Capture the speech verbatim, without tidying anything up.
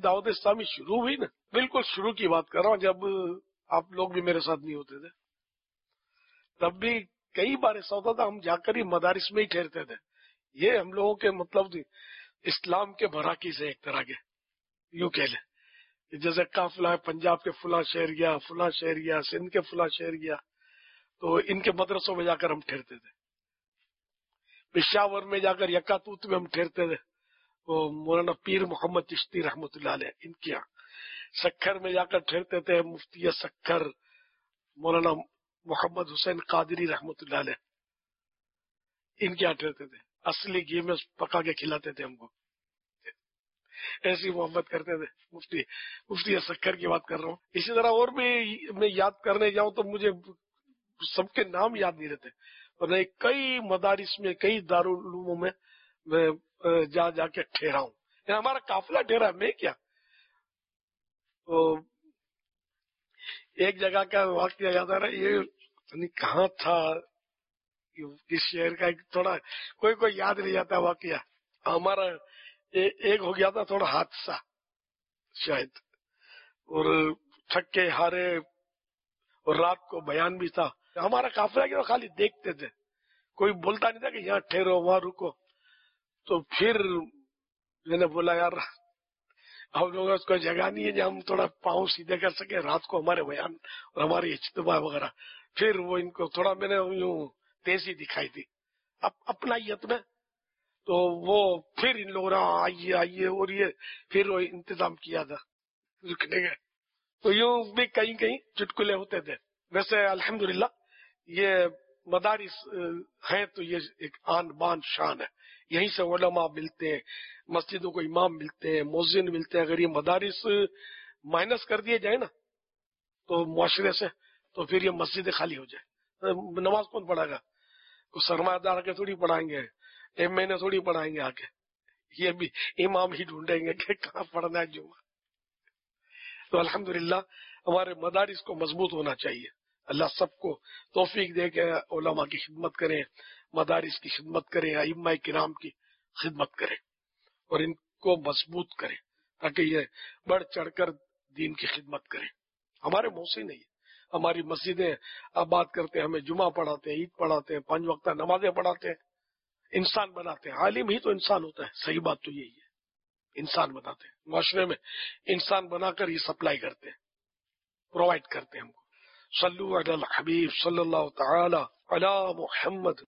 دعوت اسلامی شروع ہوئی نا، بالکل شروع کی بات کر رہا ہوں، جب آپ لوگ بھی میرے ساتھ نہیں ہوتے تھے تب بھی کئی بار ایسا ہوتا تھا ہم جا کر ہی مدارس میں ہی ٹھہرتے تھے. یہ ہم لوگوں کے مطلب اسلام کے مراکز ہے ایک طرح کے، یوں کہہ لیں. جیسے قافلہ ہے پنجاب کے فلاں شہر گیا، فلاں شہر گیا، سندھ کے فلاں شہر گیا، تو ان کے مدرسوں میں جا کر ہم ٹھہرتے تھے. پشاور میں جا کر یکاتوت میں ہم ٹھہرتے تھے، وہ مولانا پیر محمد چشتی رحمۃ اللہ علیہ ان کے یہاں. سکھر میں جا کر ٹھہرتے تھے مفتی سکھر مولانا محمد حسین قادری رحمۃ اللہ علیہ، ان کے یہاں ٹھہرتے تھے. اصلی گھی میں پکا کے کھلاتے تھے ہم کو، ایسی محبت کرتے تھے. مفتی مفتی سکھر کی بات کر رہا ہوں. اسی طرح اور بھی میں یاد کرنے جاؤں تو مجھے سب کے نام یاد نہیں رہتے، اور کئی مدارس میں کئی دارالعلوموں میں میں جا جا کے ٹھہرا ہوں. ہمارا قافلہ ٹھہرا، میں کیا. تو ایک جگہ کا واقعہ یاد آ رہا ہے، یہ کہاں تھا اس شہر کا، تھوڑا کوئی کوئی یاد نہیں جاتا واقعہ. ہمارا ایک ہو گیا تھا تھوڑا حادثہ شاید، اور تھکے ہارے، اور رات کو بیان بھی تھا. ہمارا قافلہ کیا خالی دیکھتے تھے، کوئی بولتا نہیں تھا کہ یہاں ٹھہرو وہاں رکو. تو پھر میں نے بولا یار ہم لوگوں کو جگہ نہیں ہے جہاں ہم تھوڑا پاؤں سیدھے کر سکے رات کو ہمارے بیان اور ہماری اجتماع وغیرہ. پھر وہ ان کو تھوڑا میں نے یوں تیزی دکھائی تھی اپنائیت میں، تو وہ پھر ان لوگوں نے آئیے آئیے اور یہ پھر وہ انتظام کیا تھا رکنے کا. تو یوں بھی کہیں کہیں چٹکلے ہوتے تھے. ویسے الحمدللہ یہ مدارس ہیں تو یہ ایک آن بان شان ہے. یہیں سے علماء ملتے ہیں، مسجدوں کو امام ملتے ہیں، مؤذن ملتے ہیں. اگر یہ مدارس مائنس کر دیے جائیں نا تو معاشرے سے، تو پھر یہ مسجدیں خالی ہو جائیں. نماز کون پڑھائے گا؟ کوئی سرمایہ دار کے تھوڑی پڑھائیں گے، ایم این اے تھوڑی پڑھائیں گے آ کے. یہ بھی امام ہی ڈھونڈیں گے کہ کہاں پڑھنا ہے جمعہ. تو الحمدللہ ہمارے مدارس کو مضبوط ہونا چاہیے. اللہ سب کو توفیق دے کہ علماء کی خدمت کریں، مدارس کی خدمت کریں، ائمہ کرام کی خدمت کریں اور ان کو مضبوط کریں تاکہ یہ بڑھ چڑھ کر دین کی خدمت کریں. ہمارے موسی نہیں، ہماری مسجدیں آباد کرتے ہیں، ہمیں جمعہ پڑھاتے ہیں، عید پڑھاتے ہیں، پانچ وقتہ نمازیں پڑھاتے ہیں، انسان بناتے ہیں. عالم ہی تو انسان ہوتا ہے. صحیح بات تو یہی ہے، انسان بناتے ہیں. معاشرے میں انسان بنا کر یہ سپلائی کرتے ہیں، پرووائڈ کرتے ہیں ہم کو. صلو علی الحبیب صلی اللہ تعالی علی محمد.